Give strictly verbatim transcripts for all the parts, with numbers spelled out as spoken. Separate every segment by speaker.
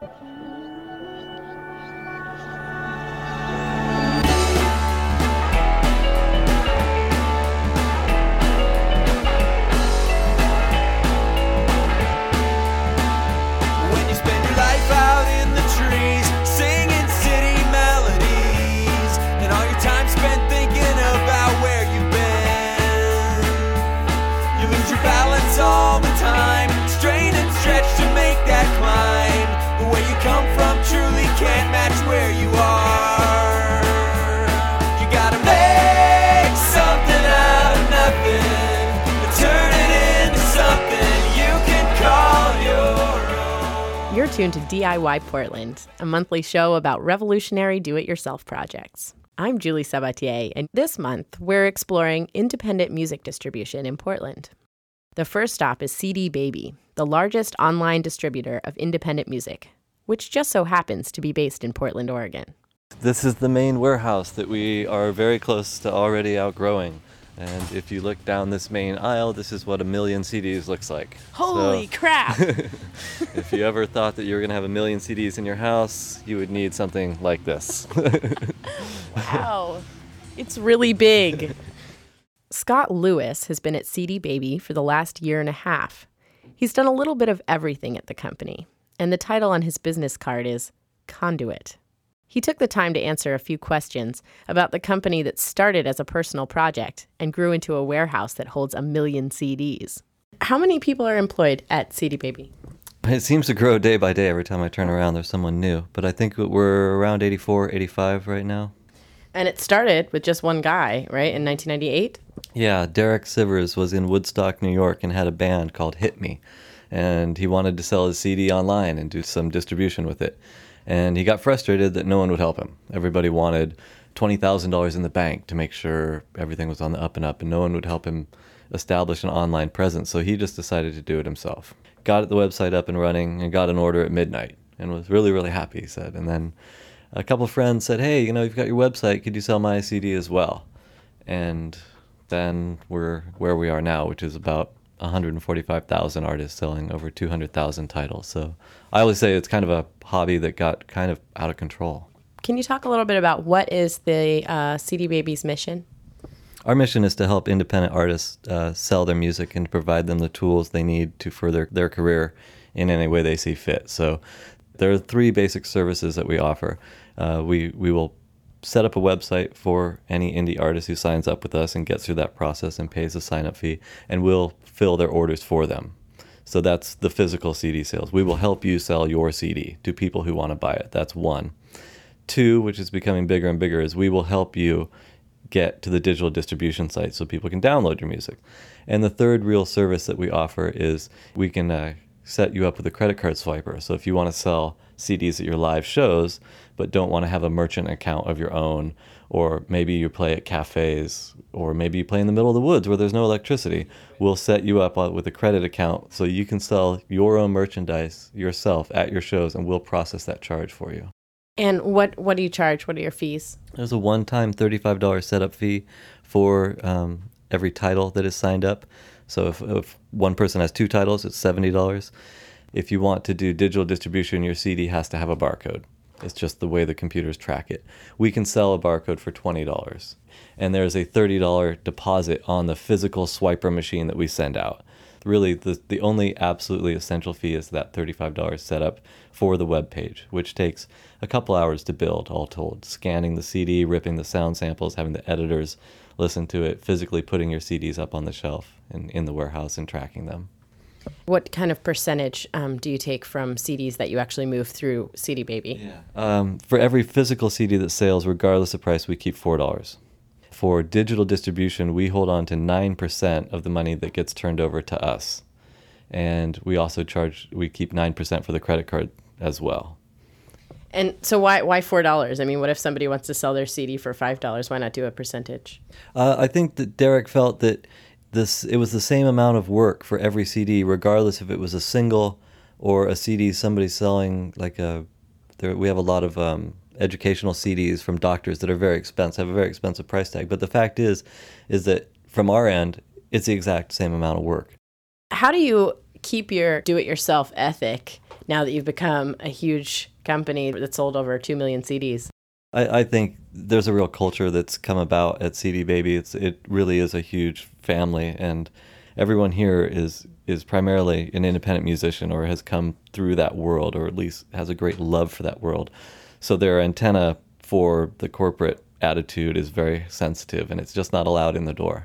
Speaker 1: You're tuned to D I Y Portland, a monthly show about revolutionary do-it-yourself projects. I'm Julie Sabatier, and this month we're exploring independent music distribution in Portland. The first stop is C D Baby, the largest online distributor of independent music, which just so happens to be based in Portland, Oregon.
Speaker 2: This is the main warehouse that we are very close to already outgrowing. And if you look down this main aisle, this is what a million C Ds looks like.
Speaker 1: Holy
Speaker 2: so,
Speaker 1: crap!
Speaker 2: If you ever thought that you were going to have a million C Ds in your house, you would need something like this.
Speaker 1: Wow. It's really big. Scott Lewis has been at C D Baby for the last year and a half. He's done a little bit of everything at the company, and the title on his business card is Conduit. He took the time to answer a few questions about the company that started as a personal project and grew into a warehouse that holds a million C Ds. How many people are employed at C D Baby?
Speaker 2: It seems to grow day by day. Every time I turn around, there's someone new. But I think we're around eighty-four, eighty-five right now.
Speaker 1: And it started with just one guy, right, in nineteen ninety-eight?
Speaker 2: Yeah, Derek Sivers was in Woodstock, New York, and had a band called Hit Me. And he wanted to sell his C D online and do some distribution with it. And he got frustrated that no one would help him. Everybody wanted twenty thousand dollars in the bank to make sure everything was on the up and up, and no one would help him establish an online presence. So he just decided to do it himself. Got the website up and running and got an order at midnight and was really, really happy, he said. And then a couple of friends said, hey, you know, you've got your website. Could you sell my C D as well? And then we're where we are now, which is about one hundred forty-five thousand artists selling over two hundred thousand titles. So I always say it's kind of a hobby that got kind of out of control.
Speaker 1: Can you talk a little bit about what is the uh, C D Baby's mission?
Speaker 2: Our mission is to help independent artists uh, sell their music and provide them the tools they need to further their career in any way they see fit. So there are three basic services that we offer. Uh, we, we will set up a website for any indie artist who signs up with us and gets through that process and pays a sign-up fee, and we'll fill their orders for them. So that's the physical C D sales. We will help you sell your C D to people who want to buy it. That's one. Two, which is becoming bigger and bigger, is we will help you get to the digital distribution site so people can download your music. And the third real service that we offer is we can uh, set you up with a credit card swiper. So if you want to sell C Ds at your live shows, but don't want to have a merchant account of your own, or maybe you play at cafes, or maybe you play in the middle of the woods where there's no electricity, we'll set you up with a credit account so you can sell your own merchandise yourself at your shows, and we'll process that charge for you.
Speaker 1: And what, what do you charge? What are your fees?
Speaker 2: There's a one-time thirty-five dollars setup fee for um, every title that is signed up. So if, if one person has two titles, it's seventy dollars. If you want to do digital distribution, your C D has to have a barcode. It's just the way the computers track it. We can sell a barcode for twenty dollars. And there's a thirty dollars deposit on the physical swiper machine that we send out. Really, the, the only absolutely essential fee is that thirty-five dollars setup for the web page, which takes a couple hours to build, all told. Scanning the C D, ripping the sound samples, having the editors listen to it, physically putting your C Ds up on the shelf in, in the warehouse and tracking them.
Speaker 1: What kind of percentage um, do you take from C Ds that you actually move through C D Baby?
Speaker 2: Yeah. Um, for every physical C D that sells, regardless of price, we keep four dollars. For digital distribution, we hold on to nine percent of the money that gets turned over to us. And we also charge, we keep nine percent for the credit card as well.
Speaker 1: And so why why four dollars? I mean, what if somebody wants to sell their C D for five dollars? Why not do a percentage?
Speaker 2: Uh, I think that Derek felt that this it was the same amount of work for every C D, regardless if it was a single or a C D somebody selling, like a, there, we have a lot of um, educational C Ds from doctors that are very expensive, have a very expensive price tag. But the fact is, is that from our end, it's the exact same amount of work.
Speaker 1: How do you keep your do-it-yourself ethic now that you've become a huge company that's sold over two million C Ds?
Speaker 2: I, I think there's a real culture that's come about at C D Baby. It's it really is a huge family, and everyone here is is primarily an independent musician or has come through that world, or at least has a great love for that world. So their antenna for the corporate attitude is very sensitive, and it's just not allowed in the door.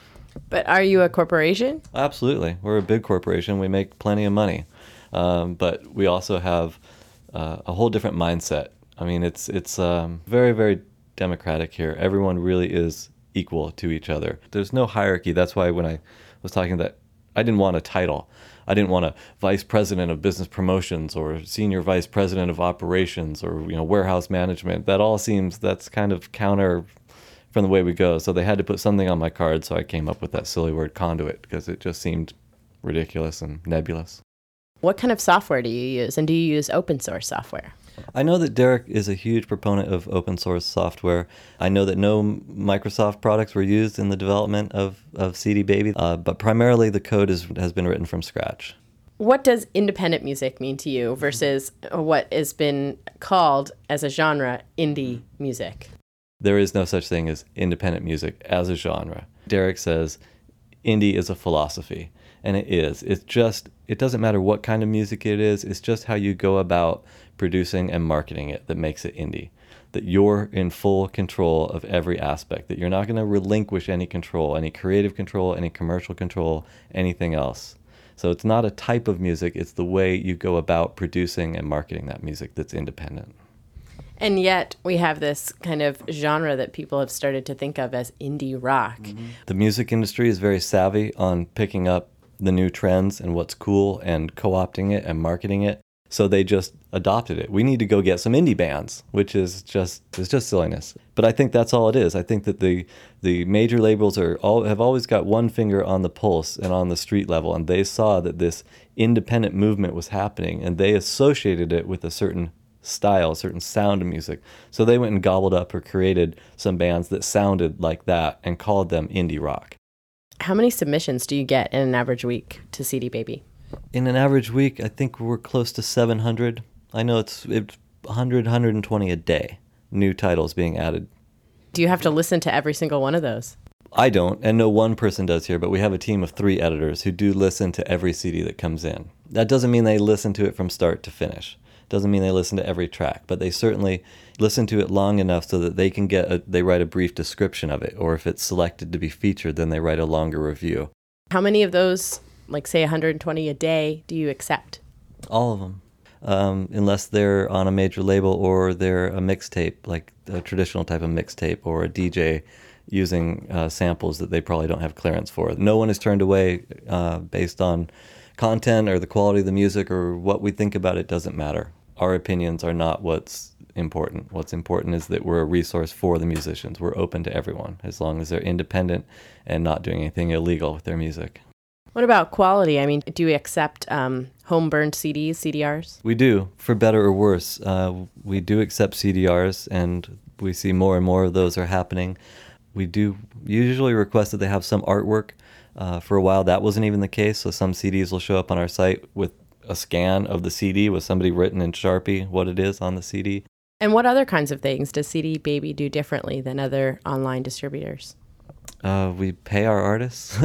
Speaker 1: But are you a corporation?
Speaker 2: Absolutely. We're a big corporation. We make plenty of money. Um, but we also have uh, a whole different mindset. I mean, it's it's um, very, very democratic here. Everyone really is equal to each other. There's no hierarchy. That's why when I was talking that I didn't want a title. I didn't want a vice president of business promotions or senior vice president of operations or, you know, warehouse management. That all seems, that's kind of counter from the way we go. So they had to put something on my card. So I came up with that silly word conduit because it just seemed ridiculous and nebulous.
Speaker 1: What kind of software do you use? And do you use open source software?
Speaker 2: I know that Derek is a huge proponent of open source software. I know that no Microsoft products were used in the development of, of C D Baby, uh, but primarily the code is, has been written from scratch.
Speaker 1: What does independent music mean to you versus what has been called as a genre indie music?
Speaker 2: There is no such thing as independent music as a genre. Derek says indie is a philosophy, and it is. It's just, it doesn't matter what kind of music it is, it's just how you go about producing and marketing it that makes it indie. That you're in full control of every aspect, that you're not going to relinquish any control, any creative control, any commercial control, anything else. So it's not a type of music, it's the way you go about producing and marketing that music that's independent.
Speaker 1: And yet we have this kind of genre that people have started to think of as indie rock. Mm-hmm.
Speaker 2: The music industry is very savvy on picking up the new trends and what's cool and co-opting it and marketing it. So they just adopted it. We need to go get some indie bands, which is just is just silliness. But I think that's all it is. I think that the the major labels are all have always got one finger on the pulse and on the street level, and they saw that this independent movement was happening, and they associated it with a certain style, a certain sound of music. So they went and gobbled up or created some bands that sounded like that and called them indie rock.
Speaker 1: How many submissions do you get in an average week to C D Baby?
Speaker 2: In an average week, I think we're close to seven hundred. I know it's, it's one hundred, one hundred twenty a day, new titles being added.
Speaker 1: Do you have to listen to every single one of those?
Speaker 2: I don't, and no one person does here, but we have a team of three editors who do listen to every C D that comes in. That doesn't mean they listen to it from start to finish. Doesn't mean they listen to every track, but they certainly listen to it long enough so that they can get a, they write a brief description of it, or if it's selected to be featured, then they write a longer review.
Speaker 1: How many of those, like say one hundred twenty a day, do you accept?
Speaker 2: All of them, um, unless they're on a major label or they're a mixtape, like a traditional type of mixtape, or a D J using uh, samples that they probably don't have clearance for. No one is turned away uh, based on content or the quality of the music or what we think about it. Doesn't matter. Our opinions are not what's important. What's important is that we're a resource for the musicians. We're open to everyone as long as they're independent and not doing anything illegal with their music.
Speaker 1: What about quality? I mean, do we accept um, home-burned C Ds, C D Rs?
Speaker 2: We do, for better or worse. Uh, we do accept C D Rs, and we see more and more of those are happening. We do usually request that they have some artwork. Uh, for a while, that wasn't even the case, so some C Ds will show up on our site with a scan of the C D with somebody written in Sharpie what it is on the C D.
Speaker 1: And what other kinds of things does C D Baby do differently than other online distributors?
Speaker 2: Uh, we pay our artists.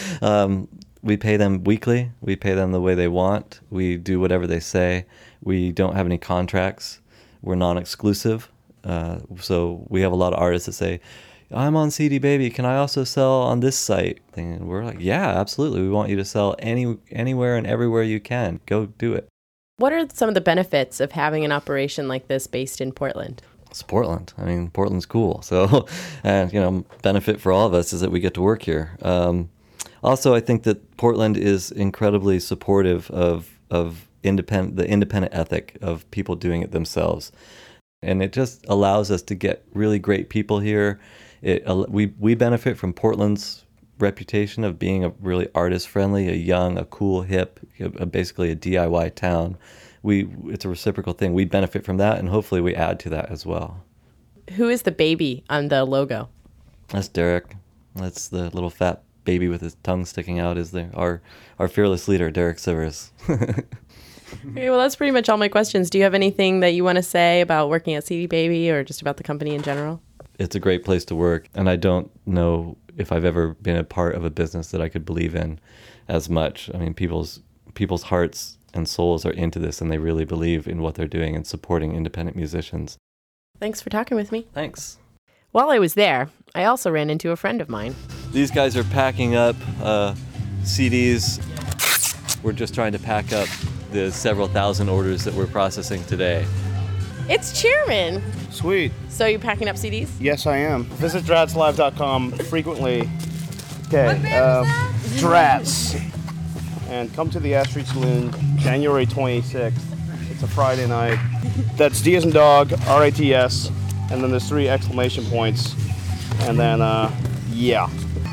Speaker 2: um, we pay them weekly. We pay them the way they want. We do whatever they say. We don't have any contracts. We're non-exclusive. Uh, so we have a lot of artists that say, I'm on C D Baby, can I also sell on this site? And we're like, yeah, absolutely. We want you to sell any anywhere and everywhere you can. Go do it.
Speaker 1: What are some of the benefits of having an operation like this based in Portland?
Speaker 2: It's Portland. I mean, Portland's cool. So, and you know, benefit for all of us is that we get to work here. Um, also, I think that Portland is incredibly supportive of of independent the independent ethic of people doing it themselves, and it just allows us to get really great people here. It, we we benefit from Portland's reputation of being a really artist-friendly, a young, a cool, hip, a, basically a D I Y town. We it's a reciprocal thing. We benefit from that, and hopefully we add to that as well.
Speaker 1: Who is the baby on the logo?
Speaker 2: That's Derek. That's the little fat baby with his tongue sticking out. Is the our our fearless leader, Derek Sivers.
Speaker 1: Okay, well, that's pretty much all my questions. Do you have anything that you want to say about working at C D Baby or just about the company in general?
Speaker 2: It's a great place to work, and I don't know if I've ever been a part of a business that I could believe in as much. I mean, people's people's hearts and souls are into this, and they really believe in what they're doing and supporting independent musicians.
Speaker 1: Thanks for talking with me.
Speaker 2: Thanks.
Speaker 1: While I was there, I also ran into a friend of mine.
Speaker 2: These guys are packing up uh, C Ds. We're just trying to pack up the several thousand orders that we're processing today.
Speaker 1: It's Chairman.
Speaker 3: Sweet.
Speaker 1: So you packing up C Ds?
Speaker 3: Yes, I am. Visit drats live dot com frequently. Okay, uh, Drats. And come to the Ash Street Saloon January twenty-sixth. It's a Friday night. That's D as in dog, R A T S, and then there's three exclamation points. And then, uh, yeah.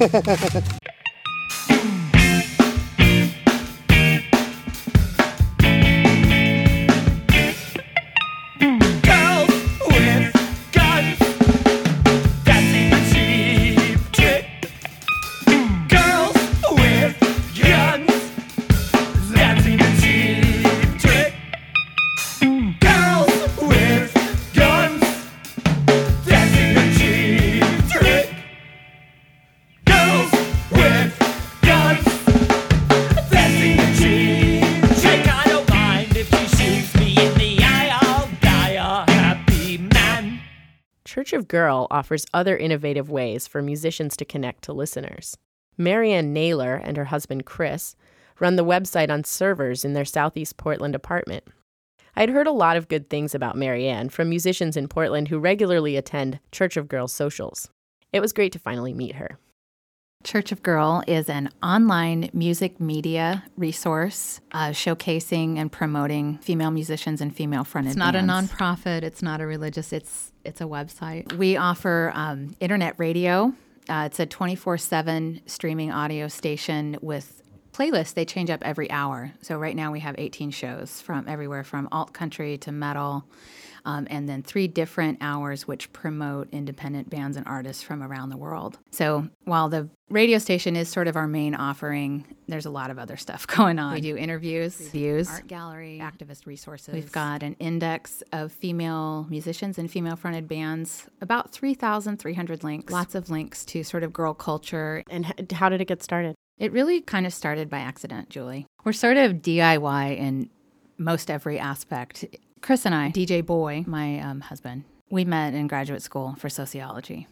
Speaker 1: Church of Girl offers other innovative ways for musicians to connect to listeners. Marianne Naylor and her husband Chris run the website on servers in their Southeast Portland apartment. I'd heard a lot of good things about Marianne from musicians in Portland who regularly attend Church of Girl socials. It was great to finally meet her.
Speaker 4: Church of Girl is an online music media resource uh, showcasing and promoting female musicians and female-fronted
Speaker 5: It's not
Speaker 4: bands.
Speaker 5: a nonprofit. It's not a religious. It's it's a website.
Speaker 4: We offer um, internet radio. Uh, it's a twenty-four seven streaming audio station with playlists. They change up every hour. So right now we have eighteen shows from everywhere from alt country to metal, um, and then three different hours which promote independent bands and artists from around the world. So while the radio station is sort of our main offering, there's a lot of other stuff going on. We do interviews, reviews,
Speaker 5: Art gallery,
Speaker 4: activist resources. We've got an index of female musicians and female-fronted bands, about three thousand three hundred links, lots of links to sort of girl culture.
Speaker 1: And h- how did it get started?
Speaker 4: It really kind of started by accident, Julie. We're sort of D I Y in most every aspect. Chris and I, D J Boy, my um, husband, we met in graduate school for sociology.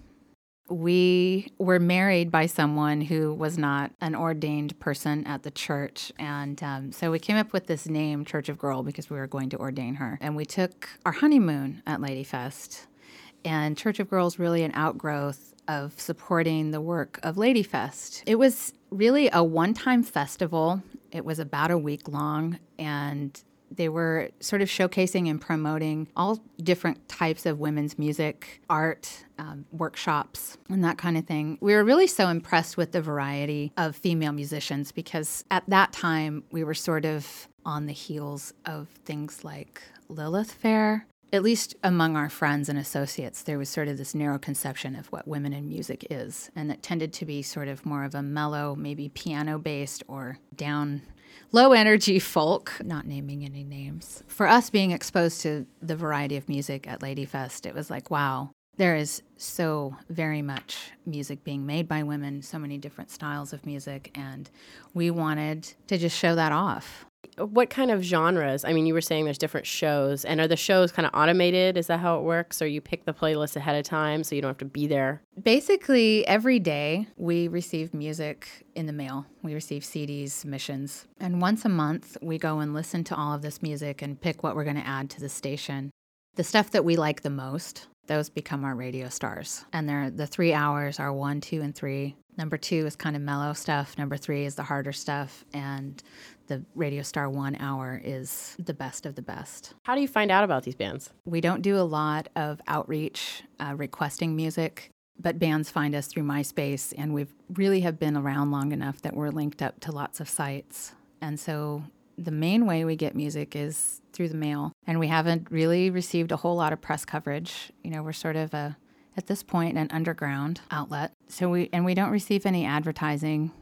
Speaker 4: We were married by someone who was not an ordained person at the church. And um, so we came up with this name, Church of Girl, because we were going to ordain her. And we took our honeymoon at Ladyfest. And Church of Girl is really an outgrowth of supporting the work of Ladyfest. It was really a one-time festival. It was about a week long, and they were sort of showcasing and promoting all different types of women's music, art, um, workshops, and that kind of thing. We were really so impressed with the variety of female musicians because at that time we were sort of on the heels of things like Lilith Fair. At least among our friends and associates, there was sort of this narrow conception of what women in music is, and it tended to be sort of more of a mellow, maybe piano-based or down, low-energy folk, not naming any names. For us being exposed to the variety of music at Ladyfest, it was like, wow, there is so very much music being made by women, so many different styles of music, and we wanted to just show that off.
Speaker 1: What kind of genres? I mean, you were saying there's different shows, and are the shows kind of automated? Is that how it works? Or you pick the playlist ahead of time so you don't have to be there?
Speaker 4: Basically, every day we receive music in the mail. We receive C Ds, submissions. And once a month, we go and listen to all of this music and pick what we're going to add to the station. The stuff that we like the most, those become our radio stars. And they're, the three hours are one, two, and three. Number two is kind of mellow stuff. Number three is the harder stuff. And the Radio Star one hour is the best of the best.
Speaker 1: How do you find out about these bands?
Speaker 4: We don't do a lot of outreach, uh, requesting music, but bands find us through MySpace, and we really have been around long enough that we're linked up to lots of sites. And so the main way we get music is through the mail, and we haven't really received a whole lot of press coverage. You know, we're sort of a, at this point, an underground outlet. So we, and we don't receive any advertising.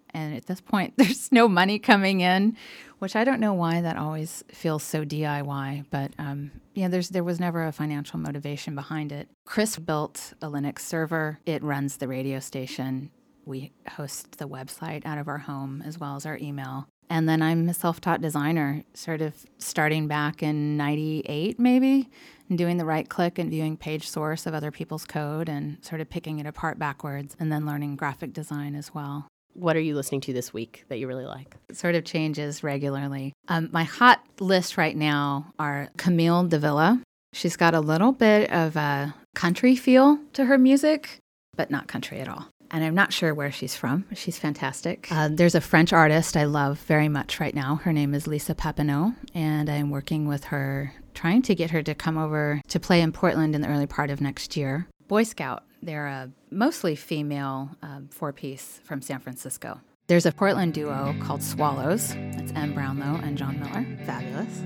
Speaker 4: And at this point, there's no money coming in, which I don't know why that always feels so D I Y. But um, yeah, there's there was never a financial motivation behind it. Chris built a Linux server. It runs the radio station. We host the website out of our home as well as our email. And then I'm a self-taught designer, sort of starting back in ninety-eight maybe, and doing the right click and viewing page source of other people's code and sort of picking it apart backwards, and then learning graphic design as well.
Speaker 1: What are you listening to this week that you really like?
Speaker 4: It sort of changes regularly. Um, my hot list right now are Camille Davila. She's got a little bit of a country feel to her music, but not country at all. And I'm not sure where she's from. She's fantastic. Uh, there's a French artist I love very much right now. Her name is Lisa Papineau, and I'm working with her, trying to get her to come over to play in Portland in the early part of next year. Boy Scout, they're a mostly female uh, four-piece from San Francisco. There's a Portland duo called Swallows. That's Em Brownlow and John Miller. Fabulous.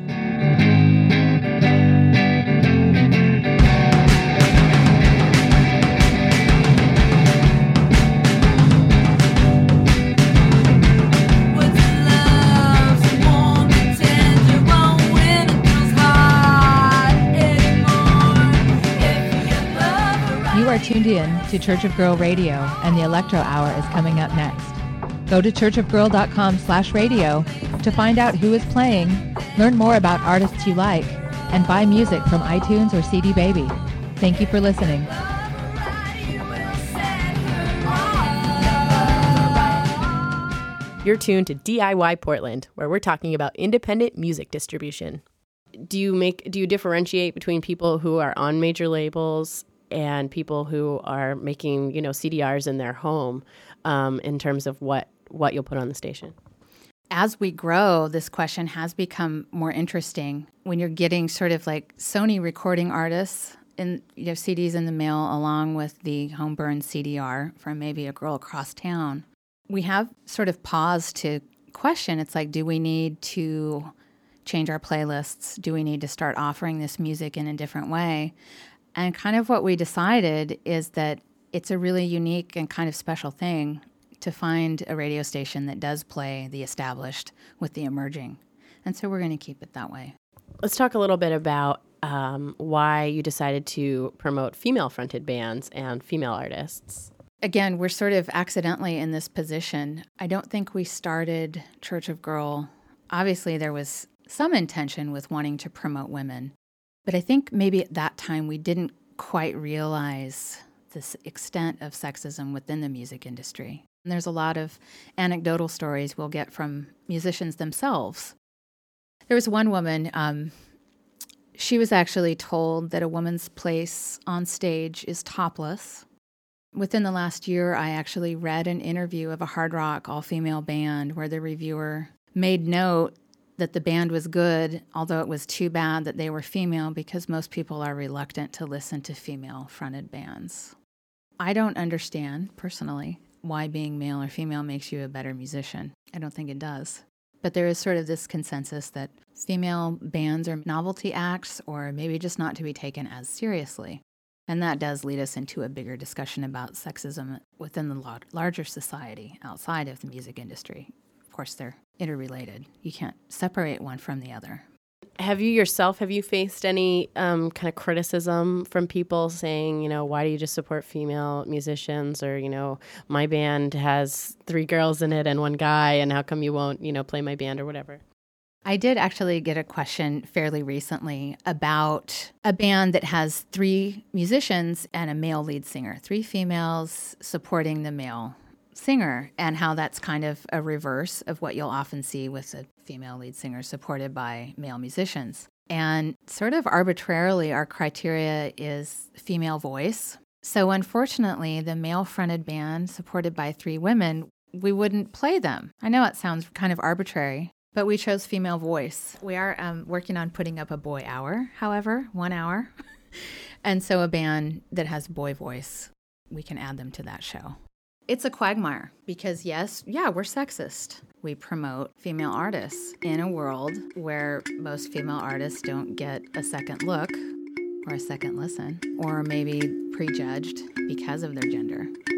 Speaker 6: You are tuned in to Church of Girl Radio, and the Electro Hour is coming up next. Go to churchofgirl.com slash radio to find out who is playing, learn more about artists you like, and buy music from iTunes or C D Baby. Thank you for listening.
Speaker 1: You're tuned to D I Y Portland, where we're talking about independent music distribution. Do you make do you differentiate between people who are on major labels and people who are making, you know, C D Rs in their home um, in terms of what, what you'll put on the station?
Speaker 4: As we grow, this question has become more interesting. When you're getting sort of like Sony recording artists and you have C Ds in the mail along with the home-burned C D R from maybe a girl across town, we have sort of paused to question. It's like, do we need to change our playlists? Do we need to start offering this music in a different way? And kind of what we decided is that it's a really unique and kind of special thing to find a radio station that does play the established with the emerging. And so we're going to keep it that way.
Speaker 1: Let's talk a little bit about um, why you decided to promote female-fronted bands and female artists.
Speaker 4: Again, we're sort of accidentally in this position. I don't think we started Church of Girl. Obviously, there was some intention with wanting to promote women. But I think maybe at that time we didn't quite realize this extent of sexism within the music industry. And there's a lot of anecdotal stories we'll get from musicians themselves. There was one woman, um, she was actually told that a woman's place on stage is topless. Within the last year, I actually read an interview of a hard rock all-female band where the reviewer made note that the band was good, although it was too bad that they were female because most people are reluctant to listen to female-fronted bands. I don't understand, personally, why being male or female makes you a better musician. I don't think it does. But there is sort of this consensus that female bands are novelty acts or maybe just not to be taken as seriously. And that does lead us into a bigger discussion about sexism within the larger society outside of the music industry. Of course, they're interrelated. You can't separate one from the other.
Speaker 1: Have you yourself, have you faced any um, kind of criticism from people saying, you know, why do you just support female musicians? Or, you know, my band has three girls in it and one guy, and how come you won't, you know, play my band or whatever?
Speaker 4: I did actually get a question fairly recently about a band that has three musicians and a male lead singer, three females supporting the male singer, and how that's kind of a reverse of what you'll often see with a female lead singer supported by male musicians. And sort of arbitrarily, our criteria is female voice. So unfortunately, the male-fronted band supported by three women, we wouldn't play them. I know it sounds kind of arbitrary, but we chose female voice. We are um, working on putting up a boy hour, however, one hour. And so a band that has boy voice, we can add them to that show. It's a quagmire because, yes, yeah, we're sexist. We promote female artists in a world where most female artists don't get a second look or a second listen, or maybe prejudged because of their gender.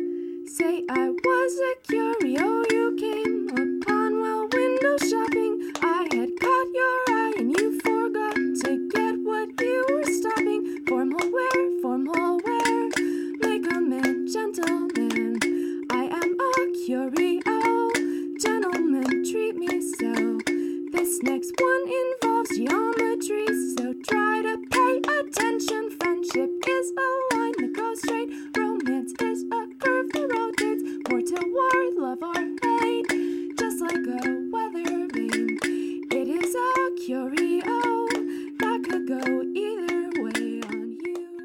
Speaker 7: Say I was a curio you came upon while window shopping. I had caught your eye and you forgot to get what you were stopping. Formal wear, formal wear, make a man gentleman. I am a curio, gentlemen treat me so. This next one involves geometry, so try to pay attention. Friendship is a line that goes straight. Romance is a curve that rotates. War to war, love or hate, just like a weather vane. It is a curio that could go either way on you.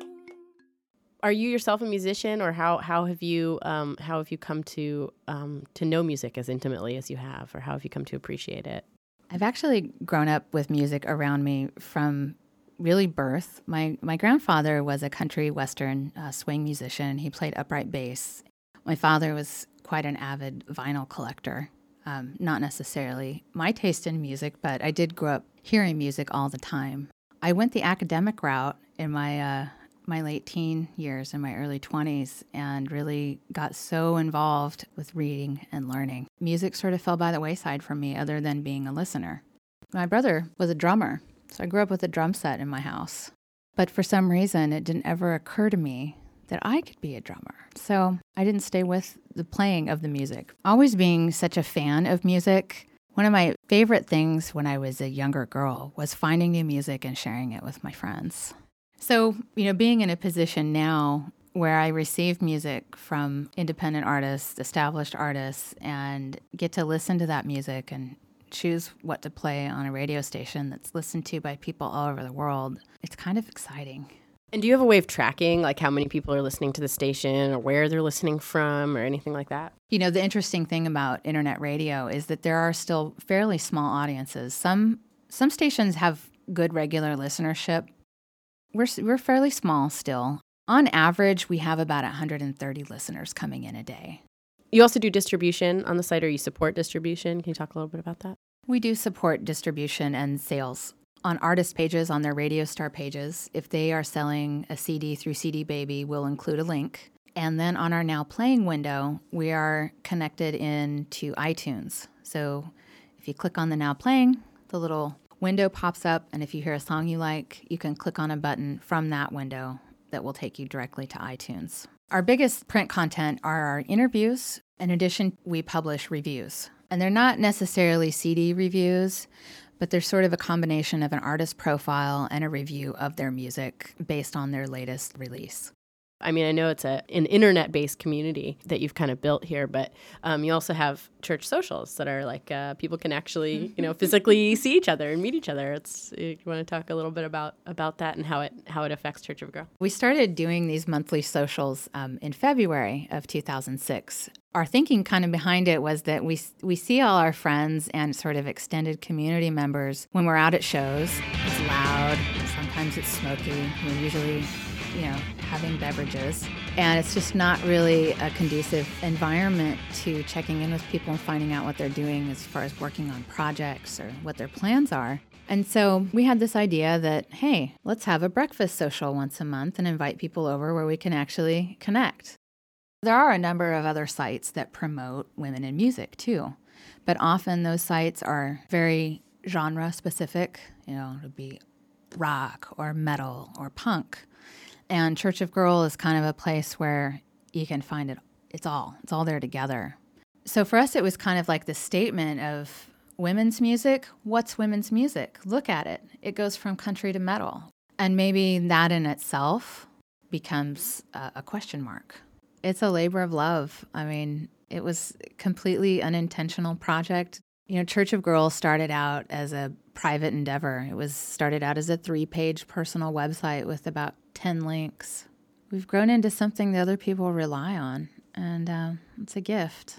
Speaker 1: Are you yourself a musician, or how, how have you um, how have you come to um, to know music as intimately as you have, or how have you come to appreciate it?
Speaker 4: I've actually grown up with music around me from really birth. My my grandfather was a country western uh, swing musician. He played upright bass. My father was quite an avid vinyl collector. Um, not necessarily my taste in music, but I did grow up hearing music all the time. I went the academic route in my uh, my late teen years and my early twenties, and really got so involved with reading and learning. Music sort of fell by the wayside for me, other than being a listener. My brother was a drummer, so I grew up with a drum set in my house. But for some reason, it didn't ever occur to me that I could be a drummer. So I didn't stay with the playing of the music. Always being such a fan of music, one of my favorite things when I was a younger girl was finding new music and sharing it with my friends. So, you know, being in a position now where I receive music from independent artists, established artists, and get to listen to that music and choose what to play on a radio station that's listened to by people all over the world, it's kind of exciting.
Speaker 1: And do you have a way of tracking, like how many people are listening to the station or where they're listening from or anything like that?
Speaker 4: You know, the interesting thing about internet radio is that there are still fairly small audiences. Some some stations have good regular listenership. We're we're fairly small still. On average, we have about one hundred thirty listeners coming in a day.
Speaker 1: You also do distribution on the site, or you support distribution. Can you talk a little bit about that?
Speaker 4: We do support distribution and sales. On artist pages, on their Radio Star pages, if they are selling a C D through C D Baby, we'll include a link. And then on our Now Playing window, we are connected in to iTunes. So if you click on the Now Playing, the little window pops up, and if you hear a song you like, you can click on a button from that window that will take you directly to iTunes. Our biggest print content are our interviews. In addition, we publish reviews. And they're not necessarily C D reviews, but they're sort of a combination of an artist profile and a review of their music based on their latest release.
Speaker 1: I mean, I know it's a an internet-based community that you've kind of built here, but um, you also have church socials that are like uh, people can actually, you know, physically see each other and meet each other. It's you want to talk a little bit about about that and how it how it affects Church of a Girl.
Speaker 4: We started doing these monthly socials um, in February of two thousand six. Our thinking kind of behind it was that we we see all our friends and sort of extended community members when we're out at shows. It's loud, sometimes it's smoky. We're usually, you know, having beverages. And it's just not really a conducive environment to checking in with people and finding out what they're doing as far as working on projects or what their plans are. And so we had this idea that, hey, let's have a breakfast social once a month and invite people over where we can actually connect. There are a number of other sites that promote women in music too, but often those sites are very genre specific. You know, it would be rock or metal or punk. And Church of Girl is kind of a place where you can find it. It's all. It's all there together. So for us, it was kind of like the statement of women's music. What's women's music? Look at it. It goes from country to metal. And maybe that in itself becomes a, a question mark. It's a labor of love. I mean, it was a completely unintentional project. You know, Church of Girl started out as a private endeavor. It was started out as a three-page personal website with about ten links. We've grown into something that other people rely on, and uh, it's a gift.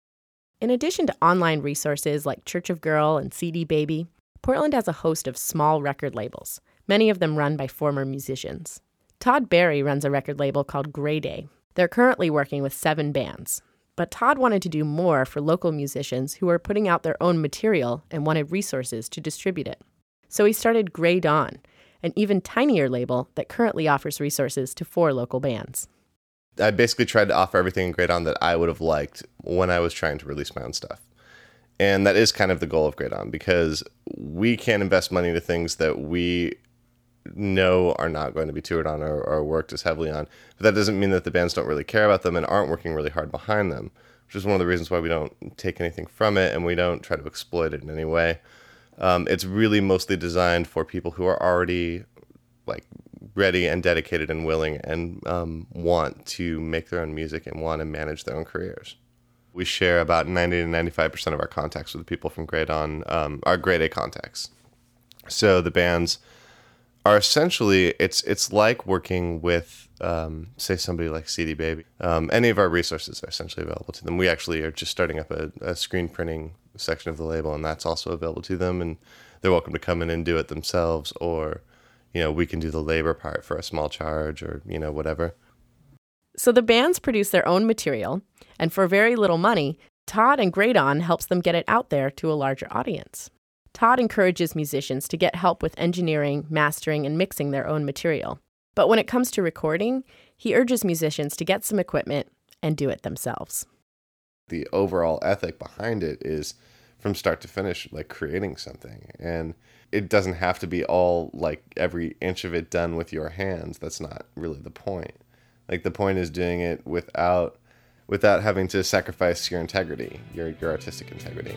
Speaker 1: In addition to online resources like Church of Girl and C D Baby, Portland has a host of small record labels, many of them run by former musicians. Todd Barry runs a record label called Gray Day. They're currently working with seven bands. But Todd wanted to do more for local musicians who are putting out their own material and wanted resources to distribute it. So he started Gray Dawn, an even tinier label that currently offers resources to four local bands.
Speaker 8: I basically tried to offer everything in Great On that I would have liked when I was trying to release my own stuff. And that is kind of the goal of Great On, because we can't invest money into things that we know are not going to be toured on or, or worked as heavily on. But that doesn't mean that the bands don't really care about them and aren't working really hard behind them, which is one of the reasons why we don't take anything from it and we don't try to exploit it in any way. Um, it's really mostly designed for people who are already like ready and dedicated and willing and um, want to make their own music and want to manage their own careers. We share about ninety to ninety-five percent of our contacts with the people from Great On, um, our Grade A contacts. So the bands are essentially, it's it's like working with, um, say, somebody like C D Baby. Um, any of our resources are essentially available to them. We actually are just starting up a, a screen printing section of the label, and that's also available to them. And they're welcome to come in and do it themselves, or, you know, we can do the labor part for a small charge, or, you know, whatever.
Speaker 1: So the bands produce their own material, and for very little money, Todd and Great On helps them get it out there to a larger audience. Todd encourages musicians to get help with engineering, mastering, and mixing their own material. But when it comes to recording, he urges musicians to get some equipment and do it themselves.
Speaker 8: The overall ethic behind it is from start to finish, like creating something. And it doesn't have to be all like every inch of it done with your hands. That's not really the point. Like the point is doing it without without having to sacrifice your integrity, your your artistic integrity.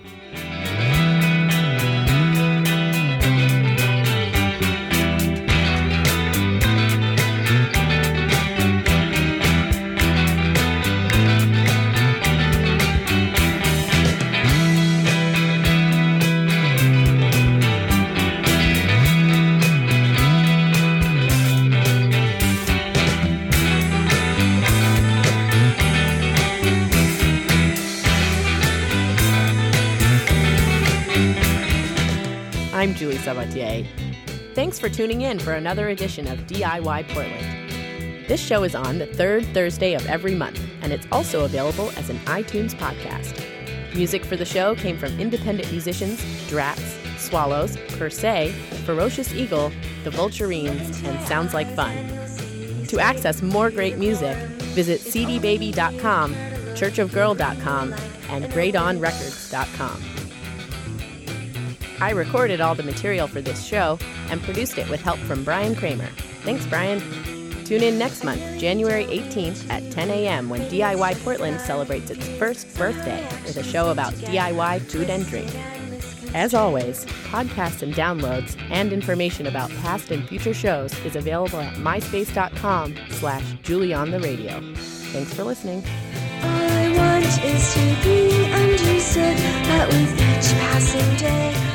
Speaker 1: I'm Julie Sabatier. Thanks for tuning in for another edition of D I Y Portland. This show is on the third Thursday of every month, and it's also available as an iTunes podcast. Music for the show came from independent musicians Drats, Swallows, Per Se, Ferocious Eagle, The Vulturines, and Sounds Like Fun. To access more great music, visit c d baby dot com, church of girl dot com, and great on records dot com. I recorded all the material for this show and produced it with help from Brian Kramer. Thanks, Brian. Tune in next month, January eighteenth at ten a.m. when D I Y Portland celebrates its first birthday with a show about D I Y food and drink. As always, podcasts and downloads and information about past and future shows is available at myspace.com slash julieontheradio. Thanks for listening.
Speaker 7: All I want is to be understood, that with each passing day